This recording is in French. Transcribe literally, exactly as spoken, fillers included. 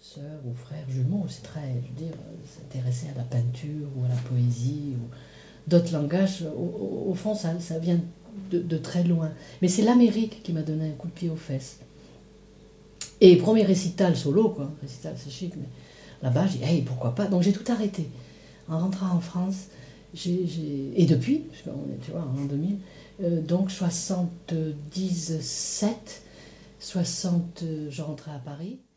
sœurs ou frères jumeaux. C'est très, je veux dire, s'intéresser à la peinture ou à la poésie ou d'autres langages. Au, au- au fond, ça, ça vient de, de très loin. Mais c'est l'Amérique qui m'a donné un coup de pied aux fesses. Et premier récital solo, quoi. Récital, c'est chic, mais là-bas, j'ai dit, hey, pourquoi pas. Donc j'ai tout arrêté. En rentrant en France, j'ai, j'ai- et depuis, puisqu'on est, tu vois, en l'an deux mille, euh, donc soixante-dix-sept, soixante, je rentrais à Paris.